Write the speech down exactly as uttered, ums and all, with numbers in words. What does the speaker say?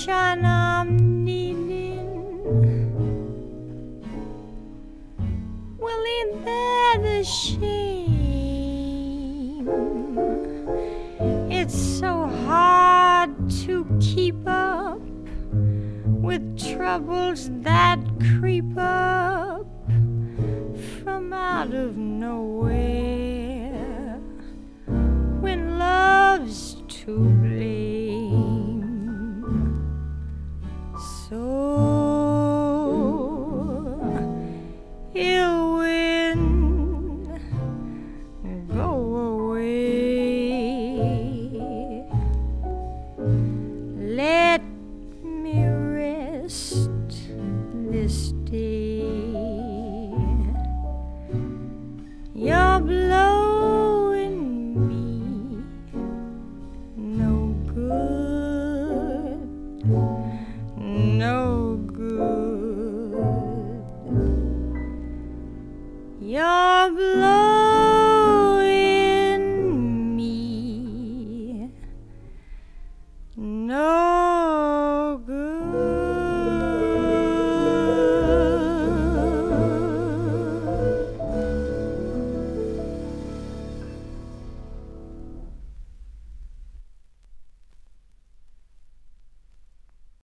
sunshine I'm needing. Well, ain't that a shame? It's so hard to keep up with troubles that creep up from out of nowhere when love's to blame. So ill wind, go away. Let me rest this day. You're blowing me no good, no good. You're blowing